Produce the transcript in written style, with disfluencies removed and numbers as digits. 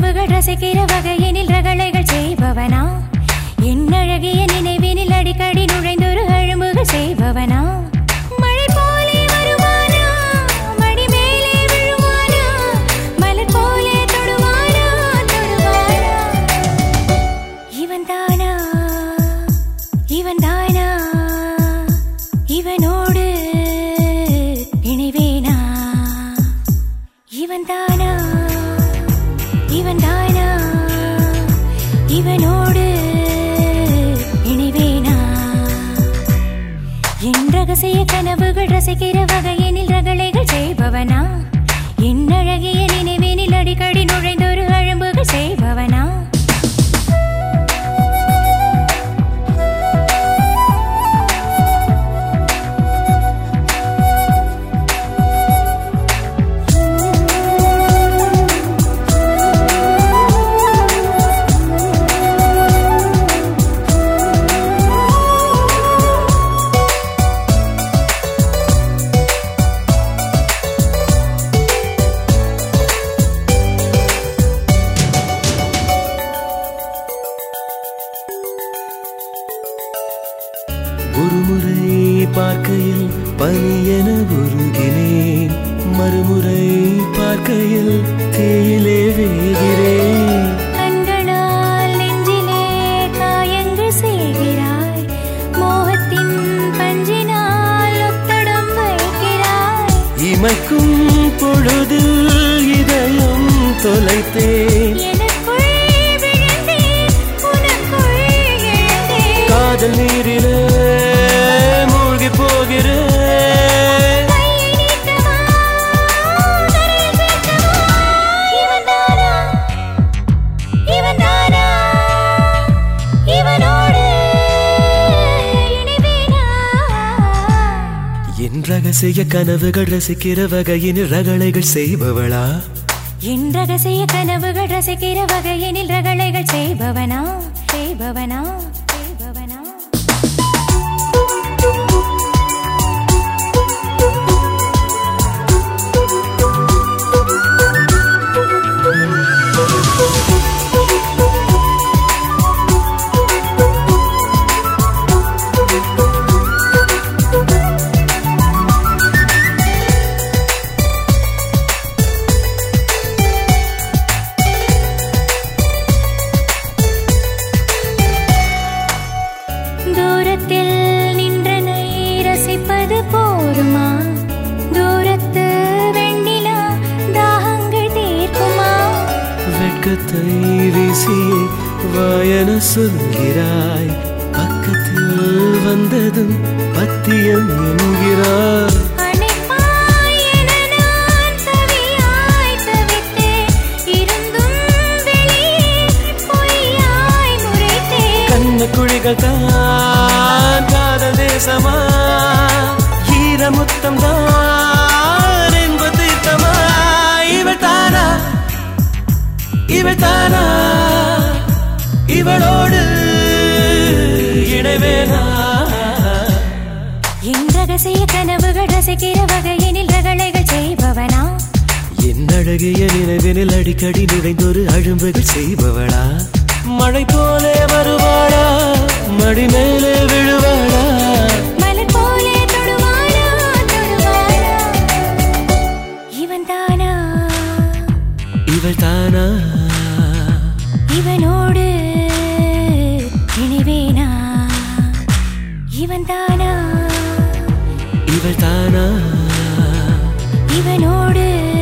கனவுகள் ரசிக்கிற வகையினில் ரகளைகள் செய்பவனா என் அழகிய நினைவினில் அடிக்கடி நுழைந்தொரு அழும்புகள் செய்பவனா மழை போலே வருவானா மடி மேலே விழுவானா மலர் போலே தொடுவானா தொடுவானா இவன் தானா இவனோடு இணைவேனா இவன் தானா இவனோடு இணைவேனா என் ரகசிய கனவுகள் ரசிக்கிற வகையினில் ரகளைகள் செய்பவனா என் அழகிய நினைவினில் அடிக்கடி நுழைந்தொரு அழும்புகள் செய்பவனா ஒருமுறை பார்க்கையில் பனியென உருகினேன் மறுமுறை பார்க்கையில் தேயிலே வேகிறேன் கண்களால் நெஞ்சிலே காயங்கள் செய்கிறாய் மோகத்தின் பஞ்சினால் ஒத்தடம் வைக்கிறாய் இமைக்கும் பொழுதில் இதயம் தொலைத்தேன் காதல் நீரிலே மூழ்கி போகிறேன் என் ரகசிய கனவுகள் ரசிக்கிற வகையினில் ரகளைகள் செய்பவளா என் ரகசிய கனவுகள் ரசிக்கிற வகையினில் ரகளைகள் செய்பவனா செய்பவனா செய்பவனா தூரத்தில் நின்றனை ரசிப்பது போருமா தூரத்து வெண்ணிலா தாகங்கள் தீர்க்குமா வெட்கத்தை வீசி வாயன சொல்கிறாய் பக்கத்தில் வந்ததும் பத்தியம் என்கிறாய் குழிகள் தான் காதல் தேசமா ஈரமுத்தம் தான் என்பது தீர்த்தமா இவள் தானா இவளோடு இணைவேனா என் ரகசிய கனவுகள் ரசிக்கிற வகையினில் ரகளைகள் செய்பவனா என் அழகிய நினைவினில் அடிக்கடி நிறைந்தொரு அழும்புகள் செய்பவளா மழை போலே வருவாளா மடி மேலே விழுவாளா மலர் போலே தொடுவாளா தொடுவாளா இவன் தானா இவள் தானா இவனோடு இணைவேனா இவன் தானா இவள் தானா இவனோடு